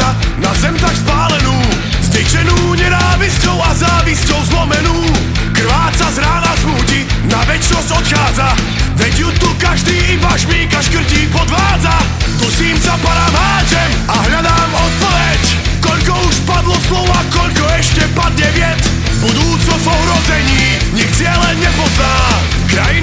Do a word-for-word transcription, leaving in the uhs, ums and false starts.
okna na zem tak spálenú, zničenú nenávisťou a závisťou zlomenú. Krváca z rána smúti, na večnosť odchádza, veď ju tu každý iba šmíka, škrtí, podvádza. Dusím sa, padám, háčem a hľadám odpoveď. Koľko už padlo slov a koľko ešte padne vied. Budúco v ohrození, nik ciele nepozná. Krajina